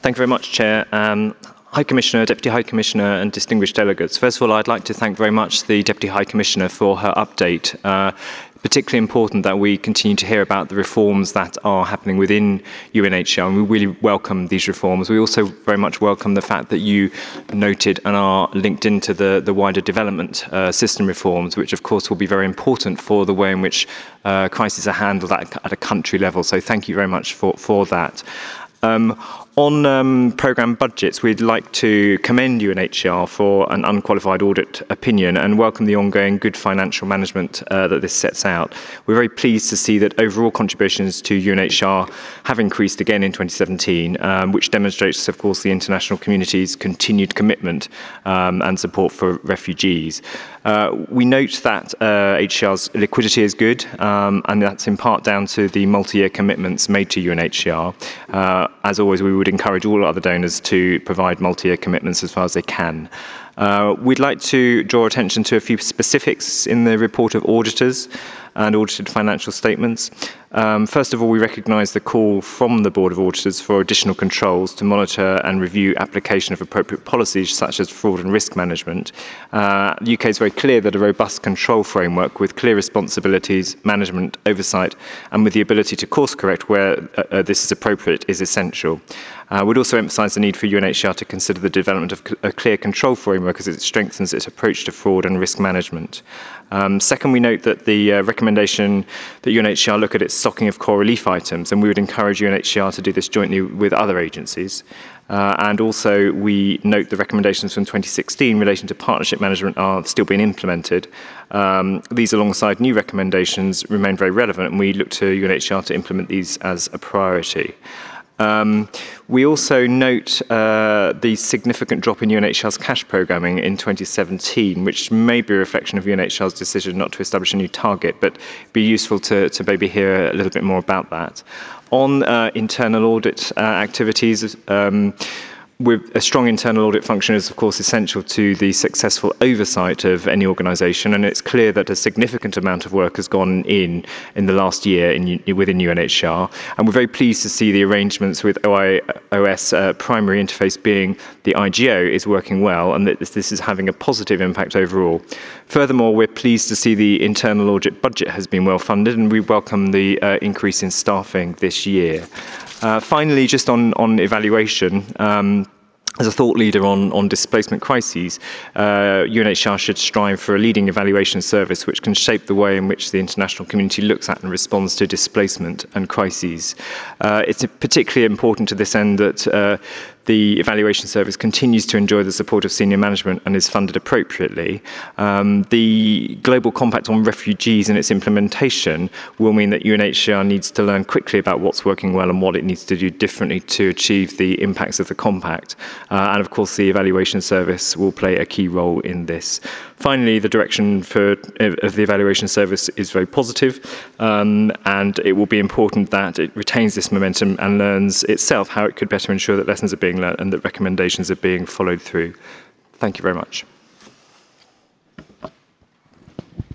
Thank you very much, Chair. High Commissioner, Deputy High Commissioner and distinguished delegates. First of all, I'd like to thank very much the Deputy High Commissioner for her update. Particularly important that we continue to hear about the reforms that are happening within UNHCR, and we really welcome these reforms. We also very much welcome the fact that you noted and are linked into the wider development system reforms, which of course will be very important for the way in which crises are handled at a country level. So thank you very much for that. On programme budgets, we'd like to commend UNHCR for an unqualified audit opinion and welcome the ongoing good financial management that this sets out. We're very pleased to see that overall contributions to UNHCR have increased again in 2017, which demonstrates, of course, the international community's continued commitment and support for refugees. We note that HCR's liquidity is good, and that's in part down to the multi-year commitments made to UNHCR. As always, we would encourage all other donors to provide multi-year commitments as far as they can. We'd like to draw attention to a few specifics in the report of auditors and audited financial statements. First of all, we recognise the call from the Board of Auditors for additional controls to monitor and review application of appropriate policies such as fraud and risk management. The UK is very clear that a robust control framework with clear responsibilities, management, oversight, and with the ability to course correct where this is appropriate is essential. We'd also emphasise the need for UNHCR to consider the development of a clear control framework as it strengthens its approach to fraud and risk management. Second, we note that the recommendation that UNHCR look at its stocking of core relief items, and we would encourage UNHCR to do this jointly with other agencies. And also, we note the recommendations from 2016 relating to partnership management are still being implemented. These, alongside new recommendations, remain very relevant, and we look to UNHCR to implement these as a priority. We also note the significant drop in UNHCR's cash programming in 2017, which may be a reflection of UNHCR's decision not to establish a new target, but be useful to maybe hear a little bit more about that. On internal audit activities, with a strong internal audit function is, of course, essential to the successful oversight of any organisation, and it's clear that a significant amount of work has gone in the last year within UNHCR, and we're very pleased to see the arrangements with OIOS primary interface being the IGO is working well, and that this is having a positive impact overall. Furthermore, we're pleased to see the internal audit budget has been well funded, and we welcome the increase in staffing this year. Finally, just on evaluation, as a thought leader on displacement crises, UNHCR should strive for a leading evaluation service which can shape the way in which the international community looks at and responds to displacement and crises. It's particularly important to this end that the evaluation service continues to enjoy the support of senior management and is funded appropriately. The Global Compact on Refugees and its implementation will mean that UNHCR needs to learn quickly about what's working well and what it needs to do differently to achieve the impacts of the Compact. And of course, the evaluation service will play a key role in this. Finally, the direction of the evaluation service is very positive, and it will be important that it retains this momentum and learns itself how it could better ensure that lessons are being learned and that recommendations are being followed through. Thank you very much.